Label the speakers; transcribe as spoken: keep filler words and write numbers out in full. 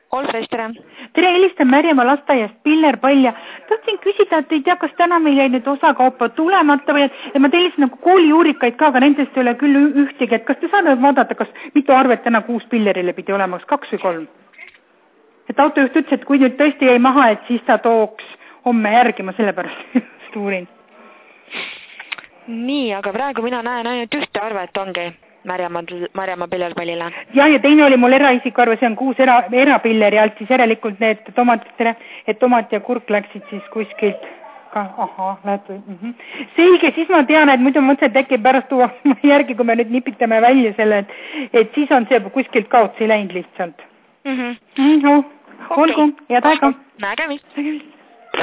Speaker 1: Olfres, tere.
Speaker 2: Tere, helistan Märjamaa lasteaiast Piller Palja. Tahtsin küsida, et ei tea, kas täna meil jäi nüüd osakaupa tulemata või et ma tellisin nagu koolijuurikaid ka, aga nendest ei ole küll ühtegi, et kas te saate vaadata, kas mitu arvet täna kuus Pillerile pidi olema, kas kaks või kolm? Et autojuht ütles, et kui nüüd tõesti jäi maha, et siis ta tooks homme järgi, ma sellepärast uurin.
Speaker 1: Nii, aga praegu mina näen ainult ühte arvet ongi. Märjamaa, Märjamaa Pillerpallile.
Speaker 2: Ja, ja teine oli mul eraisikarve, see on kuus era, erapilleri alt, siis järelikult need tomatid, et tomat ja kurk läksid siis kuskilt ka, aha, lähed või, mm-hmm. Selge, siis ma tean, et muidu mõtlen, et äkki pärast tuua järgi, kui me nüüd nipitame välja selle, et, et siis on see kuskilt kaotsi läinud lihtsalt.
Speaker 1: Mhm.
Speaker 2: Mm, no, olgu, head aega.
Speaker 1: Nägemist.
Speaker 2: Nägemist.